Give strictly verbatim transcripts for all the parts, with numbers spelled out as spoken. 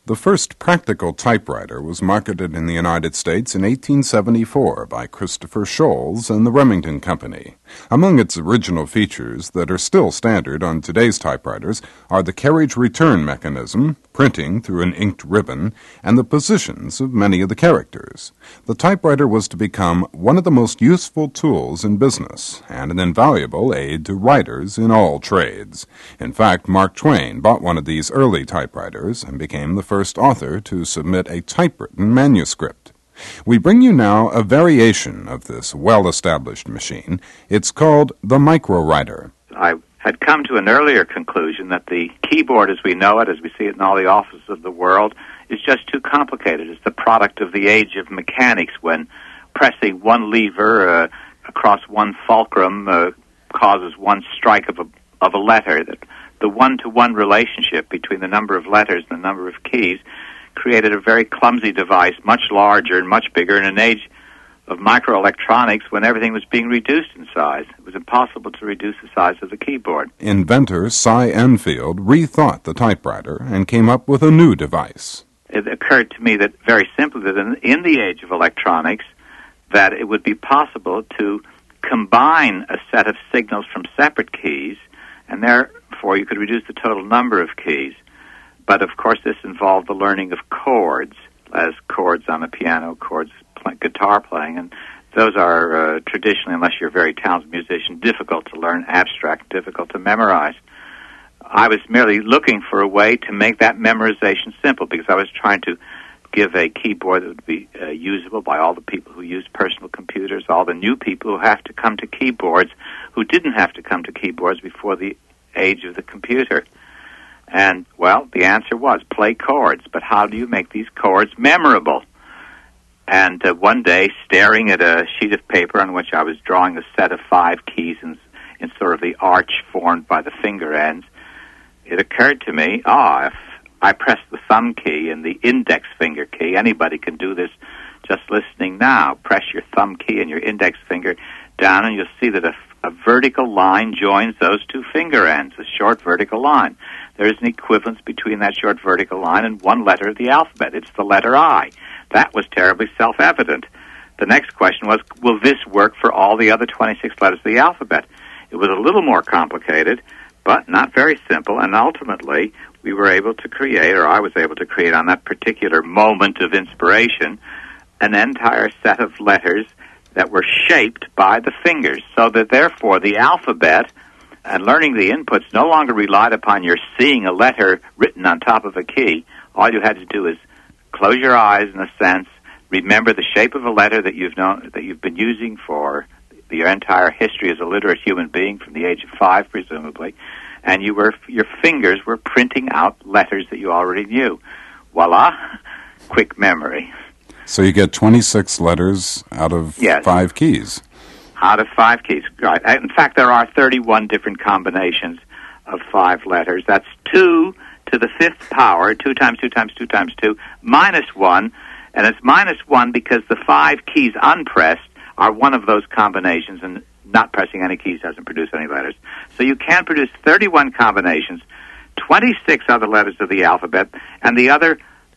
The first practical typewriter was marketed in the United States in eighteen seventy-four by Christopher Sholes and the Remington Company. Among its original features that are still standard on today's typewriters are the carriage return mechanism, printing through an inked ribbon, and the positions of many of the characters. The typewriter was to become one of the most useful tools in business and an invaluable aid to writers in all trades. In fact, Mark Twain bought one of these early typewriters and became the first author to submit a typewritten manuscript. We bring you now a variation of this well-established machine. It's called the microwriter. I had come to an earlier conclusion that the keyboard as we know it, as we see it in all the offices of the world, is just too complicated. It's the product of the age of mechanics when pressing one lever uh, across one fulcrum uh, causes one strike of a, of a letter. That the one-to-one relationship between the number of letters and the number of keys created a very clumsy device, much larger and much bigger in an age of microelectronics when everything was being reduced in size. It was impossible to reduce the size of the keyboard. Inventor Cy Enfield rethought the typewriter and came up with a new device. It occurred to me that, very simply, that in, in the age of electronics, that it would be possible to combine a set of signals from separate keys, and therefore you could reduce the total number of keys. But, of course, this involved the learning of chords, as chords on a piano, chords play, guitar playing, and those are uh, traditionally, unless you're a very talented musician, difficult to learn, abstract, difficult to memorize. I was merely looking for a way to make that memorization simple because I was trying to give a keyboard that would be uh, usable by all the people who use personal computers, all the new people who have to come to keyboards who didn't have to come to keyboards before the age of the computer. And, well, the answer was play chords, but how do you make these chords memorable? And uh, one day, staring at a sheet of paper on which I was drawing a set of five keys in, in sort of the arch formed by the finger ends, it occurred to me, ah, oh, if I press the thumb key and the index finger key, anybody can do this just listening now. Press your thumb key and your index finger down, and you'll see that a, a vertical line joins those two finger ends, a short vertical line. There is an equivalence between that short vertical line and one letter of the alphabet. It's the letter I. That was terribly self-evident. The next question was, will this work for all the other twenty-six letters of the alphabet? It was a little more complicated, but not very simple, and ultimately we were able to create, or I was able to create on that particular moment of inspiration, an entire set of letters that were shaped by the fingers, so that therefore the alphabet and learning the inputs no longer relied upon your seeing a letter written on top of a key. All you had to do is close your eyes, in a sense, remember the shape of a letter that you've known, that you've been using for your entire history as a literate human being, from the age of five, presumably, and you were your fingers were printing out letters that you already knew. Voila, quick memory. So you get twenty-six letters out of yes. five keys. Out of five keys, right. In fact, there are thirty-one different combinations of five letters. That's two to the fifth power, two times two times two times two, minus one, and it's minus one because the five keys unpressed are one of those combinations, and not pressing any keys doesn't produce any letters. So you can produce thirty-one combinations, twenty-six other letters of the alphabet, and the other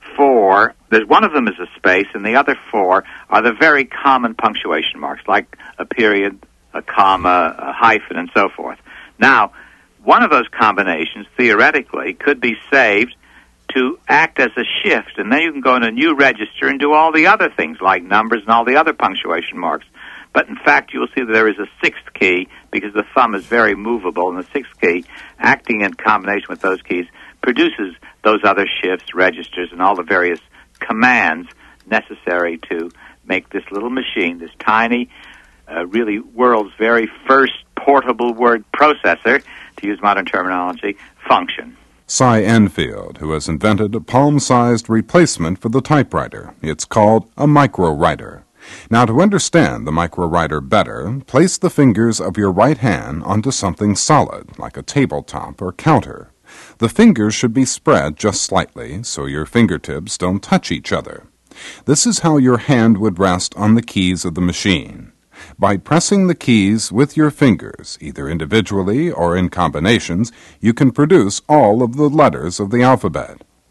four, there's one of them is a space, and the other four are the very common punctuation marks, like a period, a comma, a hyphen, and so forth. Now, one of those combinations, theoretically, could be saved to act as a shift, and then you can go in a new register and do all the other things, like numbers and all the other punctuation marks. But in fact, you'll see that there is a sixth key, because the thumb is very movable, and the sixth key, acting in combination with those keys, produces those other shifts, registers, and all the various commands necessary to make this little machine, this tiny, uh, really world's very first portable word processor, to use modern terminology, function. Cy Enfield, who has invented a palm-sized replacement for the typewriter. It's called a microwriter. Now, to understand the microwriter better, place the fingers of your right hand onto something solid, like a tabletop or counter. The fingers should be spread just slightly, so your fingertips don't touch each other. This is how your hand would rest on the keys of the machine. By pressing the keys with your fingers, either individually or in combinations, you can produce all of the letters of the alphabet.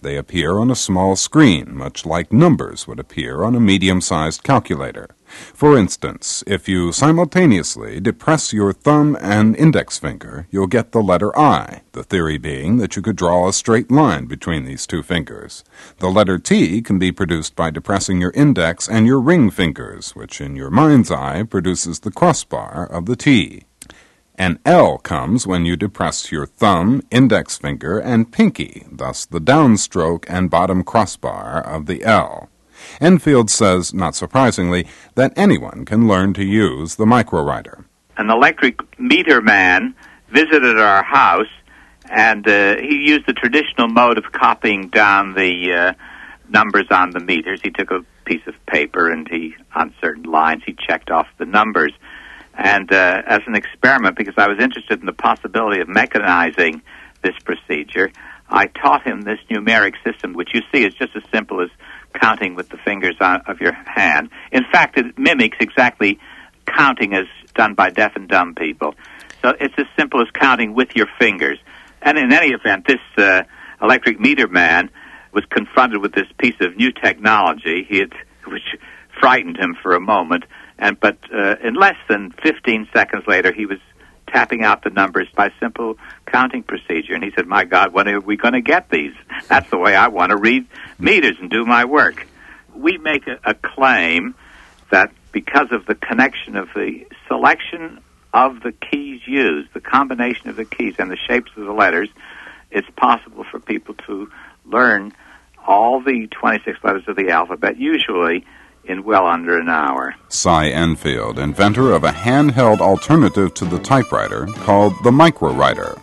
They appear on a small screen, much like numbers would appear on a medium-sized calculator. For instance, if you simultaneously depress your thumb and index finger, you'll get the letter I, the theory being that you could draw a straight line between these two fingers. The letter T can be produced by depressing your index and your ring fingers, which in your mind's eye produces the crossbar of the T. An L comes when you depress your thumb, index finger, and pinky, thus the downstroke and bottom crossbar of the L. Enfield says, not surprisingly, that anyone can learn to use the microwriter. An electric meter man visited our house, and uh, he used the traditional mode of copying down the uh, numbers on the meters. He took a piece of paper, and he, on certain lines, he checked off the numbers. And uh, as an experiment, because I was interested in the possibility of mechanizing this procedure, I taught him this numeric system, which you see is just as simple as counting with the fingers on, of your hand. In fact, it mimics exactly counting as done by deaf and dumb people. So it's as simple as counting with your fingers. And in any event, this uh, electric meter man was confronted with this piece of new technology, he had, which frightened him for a moment. And but uh, in less than fifteen seconds later, he was tapping out the numbers by simple counting procedure. And he said, my God, when are we going to get these? That's the way I want to read meters and do my work. We make a, a claim that because of the connection of the selection of the keys used, the combination of the keys and the shapes of the letters, it's possible for people to learn all the twenty-six letters of the alphabet, usually in well under an hour. Cy Enfield, inventor of a handheld alternative to the typewriter called the microwriter.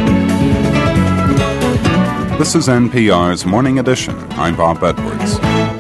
This is N P R's Morning Edition. I'm Bob Edwards.